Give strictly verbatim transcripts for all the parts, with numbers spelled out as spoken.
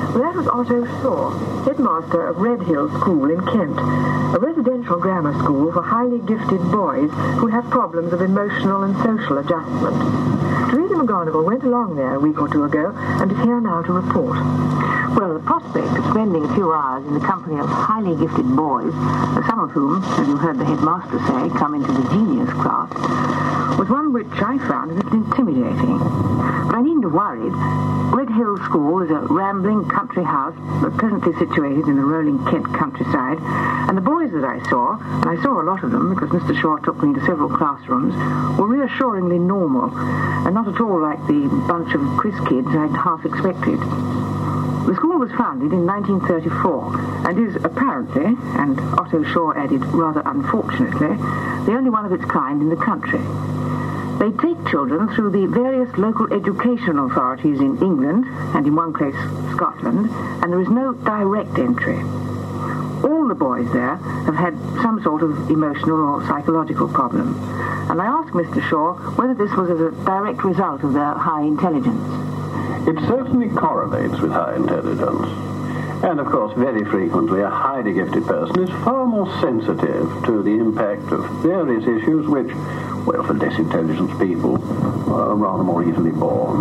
Well, that was Otto Shaw, headmaster of Red Hill School in Kent, a residential grammar school for highly gifted boys who have problems of emotional and social adjustment. Teresa McGonigal went along there a week or two ago and is here now to report. Well, the prospect of spending a few hours in the company of highly gifted boys, some of whom, as you heard the headmaster say, come into the genius class, was one which I found a little intimidating. But I needn't have worried. Red Hill School is a rambling country house, but presently situated in the rolling Kent countryside, and the boys that I saw, and I saw a lot of them because Mister Shaw took me into several classrooms, were reassuringly normal, and not at all like the bunch of quiz kids I'd half expected. The school was founded in nineteen thirty-four and is apparently, and Otto Shaw added rather unfortunately, the only one of its kind in the country. They take children through the various local education authorities in England, and in one case Scotland, and there is no direct entry. All the boys there have had some sort of emotional or psychological problem, and I asked Mister Shaw whether this was as a direct result of their high intelligence. It certainly correlates with high intelligence. And, of course, very frequently a highly gifted person is far more sensitive to the impact of various issues which, well, for less intelligent people, are rather more easily borne.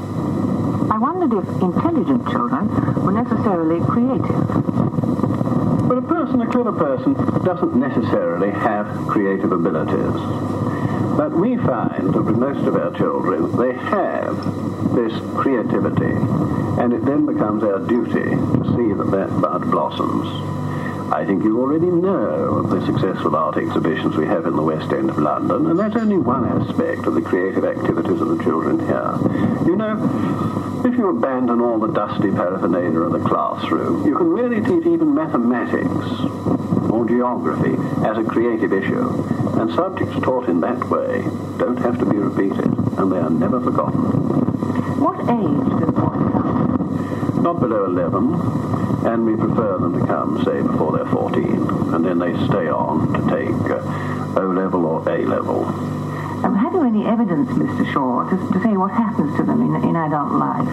I wondered if intelligent children were necessarily creative. But a person, a clever person, doesn't necessarily have creative abilities. But we find that with most of our children, they have this creativity, and it then becomes our duty to see that that bud blossoms. I think you already know of the successful art exhibitions we have in the West End of London, and that's only one aspect of the creative activities of the children here. You know, if you abandon all the dusty paraphernalia of the classroom, you can really teach even mathematics or geography as a creative issue, and subjects taught in that way don't have to be repeated, and they are never forgotten. What age do the boys come? Not below eleven, and we prefer them to come, say, before they're fourteen, and then they stay on to take uh, O-level or A-level. Um, have you any evidence, Mister Shaw, to, to say what happens to them in, in adult life?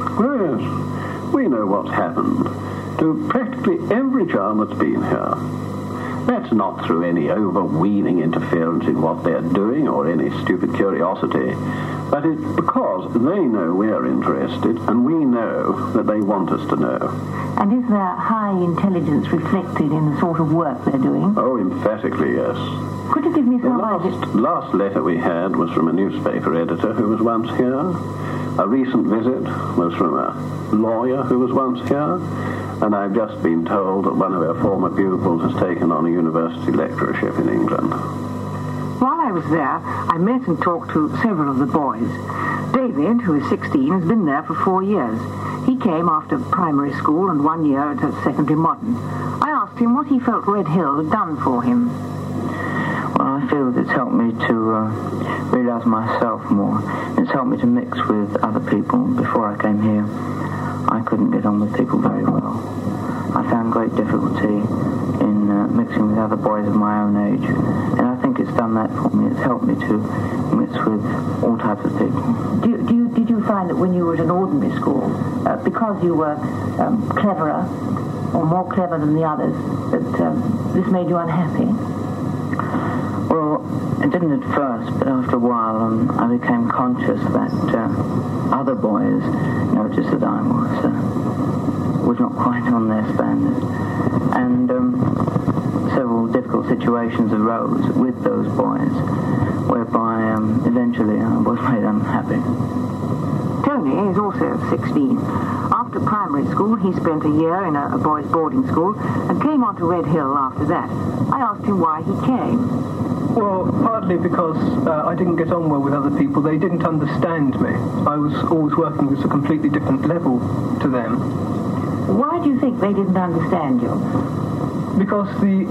Yes, we know what's happened to practically every child that's been here. That's not through any overweening interference in what they're doing or any stupid curiosity, but it's because they know we're interested and we know that they want us to know. And is their high intelligence reflected in the sort of work they're doing? Oh, emphatically, yes. Could you give me some The last, last letter we had was from a newspaper editor who was once here. A recent visit was from a lawyer who was once here. And I've just been told that one of our former pupils has taken on a university lecturership in England. While I was there, I met and talked to several of the boys. David, who is sixteen, has been there for four years. He came after primary school and one year at a secondary modern. I asked him what he felt Red Hill had done for him. Well, I feel that it's helped me to uh, realise myself more. It's helped me to mix with other people. Before I came here, I couldn't get on with people very well. I found great difficulty in uh, mixing with other boys of my own age, and I think it's done that for me. It's helped me to mix with all types of people. Do you, do you, did you find that when you were at an ordinary school, uh, because you were um, cleverer, or more clever than the others, that um, this made you unhappy? Well, it didn't at first, but after a while um, I became conscious that uh, other boys noticed that I was uh, was not quite on their standard, and um, several difficult situations arose with those boys, whereby um, eventually I was made unhappy. Tony is also sixteen. After primary school, he spent a year in a, a boys' boarding school and came on to Red Hill after that. I asked him why he came. Well, partly because uh, I didn't get on well with other people. They didn't understand me. I was always working with a completely different level to them. Why do you think they didn't understand you? Because the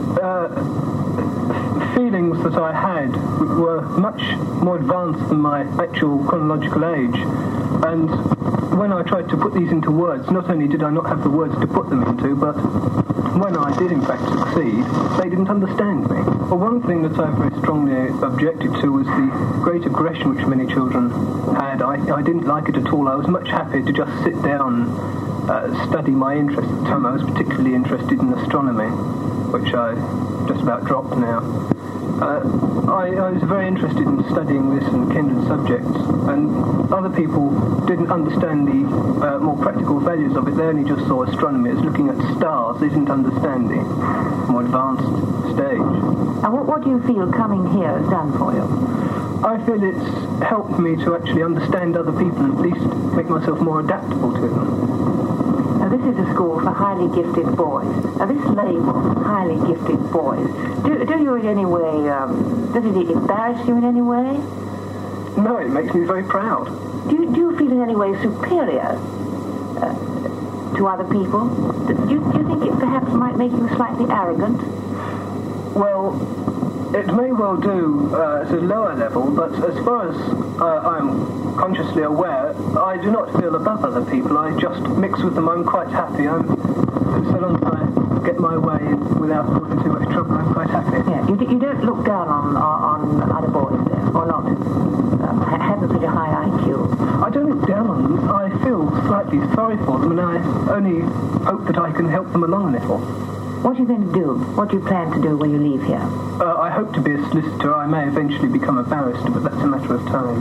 uh, feelings that I had were much more advanced than my actual chronological age. And when I tried to put these into words, not only did I not have the words to put them into, but when I did in fact succeed, they didn't understand me. Well, one thing that I very strongly objected to was the great aggression which many children had. I, I didn't like it at all. I was much happier to just sit down uh, study my interest. At the time I was particularly interested in astronomy, which I just about dropped now. Uh, I, I was very interested in studying this and kindred subjects, and other people didn't understand the uh, more practical values of it. They only just saw astronomy as looking at stars. They didn't understand the more advanced stage. And what, what do you feel coming here has done for you? I feel it's helped me to actually understand other people and at least make myself more adaptable to them. Now, this is a school for highly gifted boys. Now, this label, highly gifted boys, do, do you in any way, um, does it embarrass you in any way? No, it makes me very proud. Do you, do you feel in any way superior uh, to other people? Do you, do you think it perhaps might make you slightly arrogant? Well, it may well do uh, at a lower level, but as far as uh, I'm consciously aware, I do not feel above other people. I just mix with them. I'm quite happy. I'm, so long as I get my way without causing too much trouble, I'm quite happy. Yeah, you, you don't look down on, on, on other boys there, or not? Um, having such a high I Q. I don't look down on them. I feel slightly sorry for them, and I only hope that I can help them along a little. What are you going to do? What do you plan to do when you leave here? Uh, I hope to be a solicitor. I may eventually become a barrister, but that's a matter of time.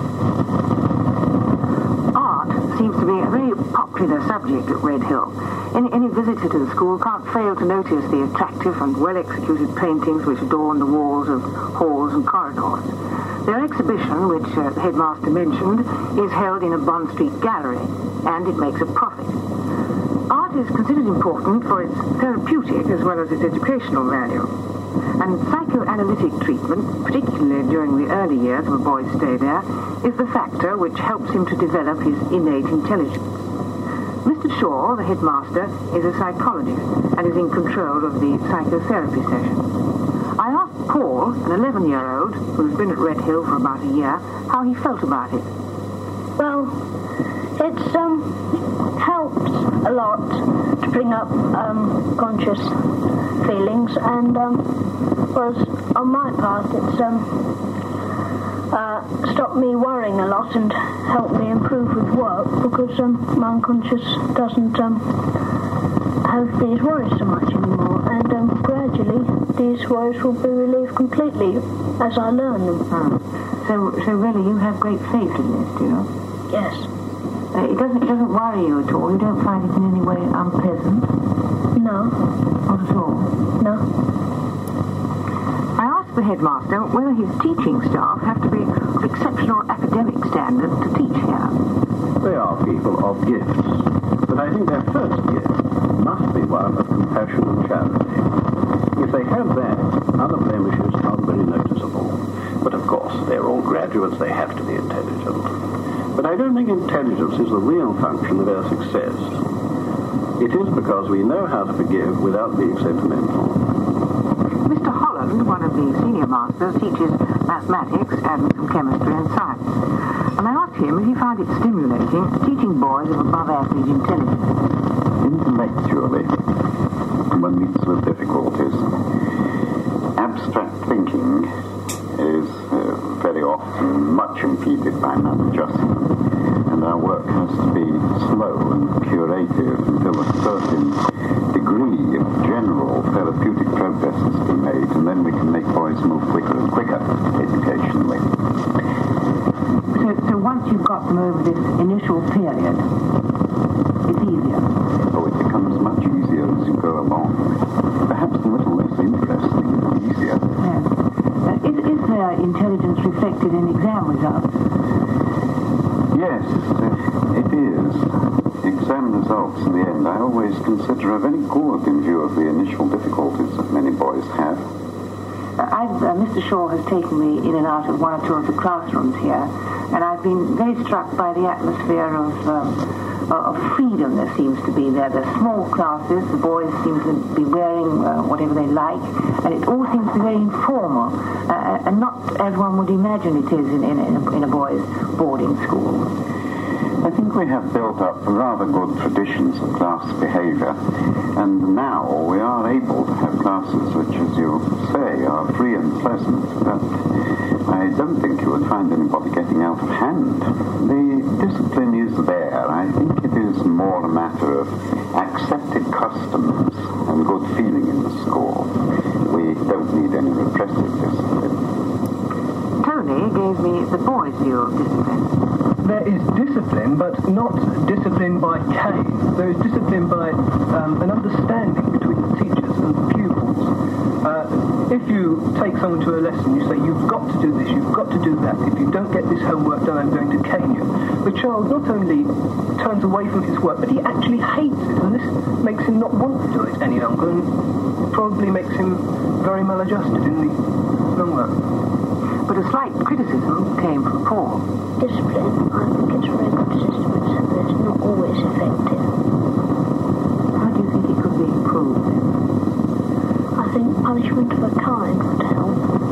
Art seems to be a very popular subject at Red Hill. Any, any visitor to the school can't fail to notice the attractive and well-executed paintings which adorn the walls of halls and corridors. Their exhibition, which uh, the headmaster mentioned, is held in a Bond Street gallery, and it makes a profit. Art is considered important for its therapeutic as well as its educational value. And psychoanalytic treatment, particularly during the early years of a boy's stay there, is the factor which helps him to develop his innate intelligence. Mister Shaw, the headmaster, is a psychologist and is in control of the psychotherapy sessions. I asked Paul, an eleven-year-old who's been at Red Hill for about a year, how he felt about it. Well, it's um, helps a lot to bring up um, conscious feelings, and um, whereas on my part it's um, uh, stopped me worrying a lot and helped me improve with work, because um, my unconscious doesn't um, have these worries so much anymore, and um, gradually these worries will be relieved completely as I learn them. Hmm. So, so really you have great faith in this, do you? Yes. Uh, it doesn't it doesn't worry you at all? You don't find it in any way unpleasant? No. Not at all? No. I asked the headmaster whether his teaching staff have to be of exceptional academic standards to teach here. They are people of gifts, but I think their first gift must be one of compassion and charity. If they have that, other blemishes are very noticeable. But of course, they're all graduates, they have to be intelligent. But I don't think intelligence is the real function of our success. It is because we know how to forgive without being sentimental. Mister Holland, one of the senior masters, teaches mathematics and some chemistry and science. And I asked him if he found it stimulating teaching boys of above-average intelligence. Intellectually, one meets with difficulties. Abstract thinking is uh, very often much impeded by maladjustment, and our work has to be slow and curative until a certain degree of general therapeutic progress has been made, and then we can make boys move quicker and quicker educationally. So, so once you've got them over this initial period, it's easier? Oh, it becomes much easier as you go along. Perhaps a little less interesting, but easier. Yeah. Uh, is, is there intelligence reflected in exam results? Yes, uh, it is. Exam results in the end I always consider are very good in view of the initial difficulties that many boys have. Uh, I've, uh, Mister Shaw has taken me in and out of one or two of the classrooms here, and I've been very struck by the atmosphere of, um, of freedom there seems to be there. They're small classes, the boys seem to be wearing uh, whatever they like, and it all seems to be very informal, uh, and not as one would imagine it is in, in, in, a, in a boys' boarding school. I think we have built up rather good traditions of class behaviour, and now we are able to have classes which, as you say, are free and pleasant, but I don't think you would find anybody getting out of hand. The discipline is there. I think it is more a matter to accepted customs and good feeling in the school. We don't need any repressive discipline. Tony gave me the boys' view of discipline. There is discipline, but not discipline by cane. There is discipline by um, an understanding between the teachers and the pupils. Uh, if you take someone to a lesson, you say, you've got to do this, you've got to do that. If you don't get this homework done, I'm going to cane you. The child not only turns away from his work, but he actually hates it, and this makes him not want to do it any longer, and probably makes him very maladjusted in the long run. But a slight criticism came from Paul. Discipline, I think it's a very good system, except that it's not always effective. How do you think it could be improved then? I think punishment of a kind would help.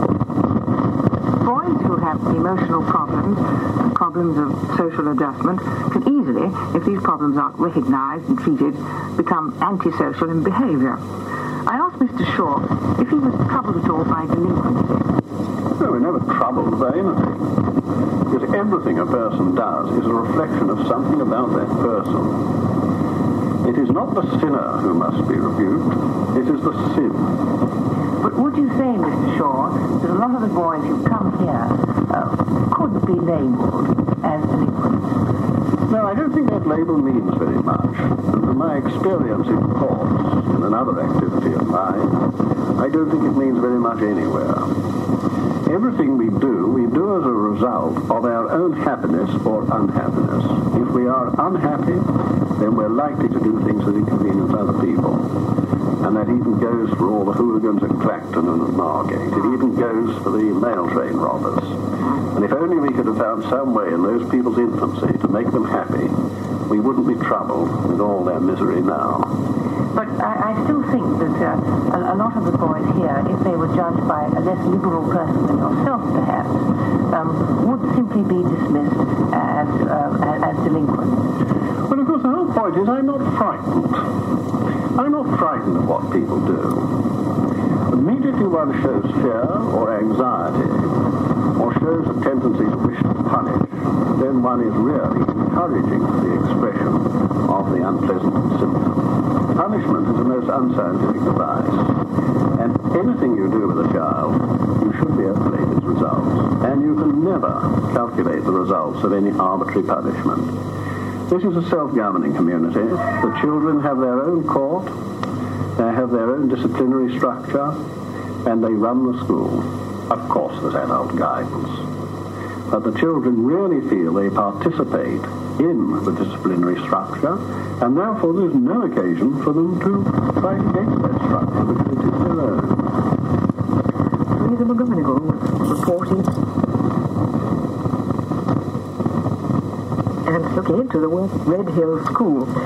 Boys who have emotional problems and problems of social adjustment can easily, if these problems aren't recognised and treated, become antisocial in behaviour. I asked Mister Shaw if he was troubled at all by delinquency. No, we're never troubled by anything. Because everything a person does is a reflection of something about that person. It is not the sinner who must be rebuked, it is the sin. But would you say, Mister Shaw, that a lot of the boys who come here uh, could be labelled as delinquents? No, I don't think that label means very much. And from my experience in courts, in another activity of mine, I don't think it means very much anywhere. Everything we do, we do as a result of our own happiness or unhappiness. If we are unhappy, then we're likely to do things that inconvenience other people. And that even goes for all the hooligans at Clacton and at Margate. It even goes for the mail train robbers. And if only we could have found some way in those people's infancy to make them happy, we wouldn't be troubled with all their misery now. But I, I still think that uh, a, a lot of the boys here, if they were judged by a less liberal person than yourself, perhaps, um, would simply be dismissed as, uh, as, as delinquents. Well, of course, the whole point is I'm not frightened. I'm not frightened of what people do. Immediately one shows fear or anxiety, or shows a tendency to wish to punish, then one is really encouraging the expression of the unpleasant symptom. Punishment is the most unscientific device, and anything you do with a child, you should be able to make its results, and you can never calculate the results of any arbitrary punishment. This is a self-governing community. The children have their own court, they have their own disciplinary structure, and they run the school. Of course, there's adult guidance. But the children really feel they participate in the disciplinary structure, and therefore there's no occasion for them to fight against that structure because it is their own. Louisa McGonigal was reporting and looking into the Red Hill School.